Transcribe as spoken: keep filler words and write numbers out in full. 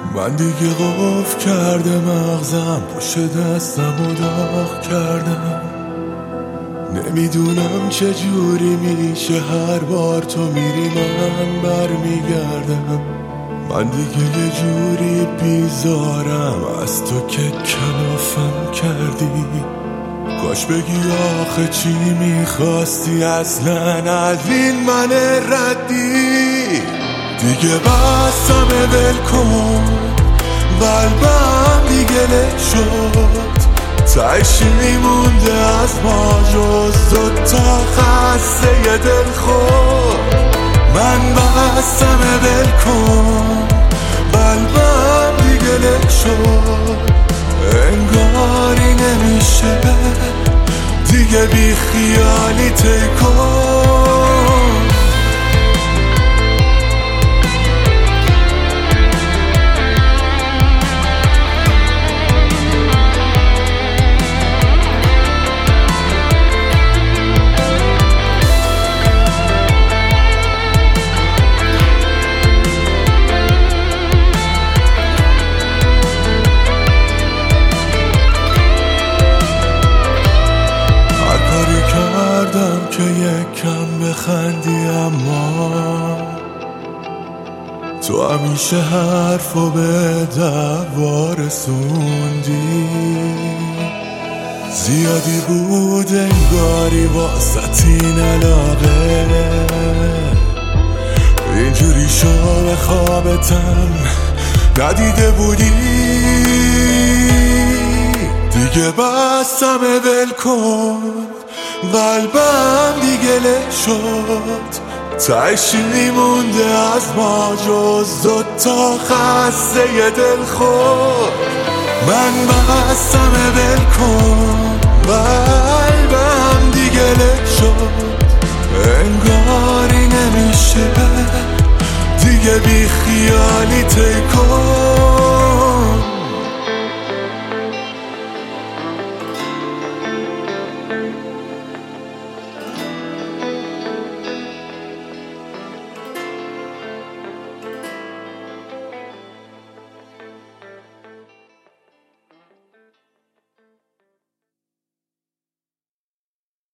من دیگه قفل کرده مغزم، پشت دستم و داغ کردم. نمیدونم چجوری میشه هر بار تو میری من برمیگردم. من دیگه یه جوری بیزارم از تو که کلافم کردی. کاش بگی آخه چی میخواستی اصلا از این من ردی. دیگه بستم ول کن، قلبم دیگه له شد. تایشی میمونده از ما جز دوتا خسته دل خود. من بستم ول کن، قلبم دیگه له شد. انگاری نمیشه دیگه بی خیالی تکن. که یک کم بخندی اما تو همیشه حرفو به دعوا رسوندی. زیادی بود انگاری واسط این علاقه، اینجوری شو به خوابتم ندیده بودی. دیگه بستم ول کن، قلبم دیگه له شد. تایشی میمونده از ما جز دوتا خسته دل خود. من بستم ول کن، قلبم دیگه له شد. انگار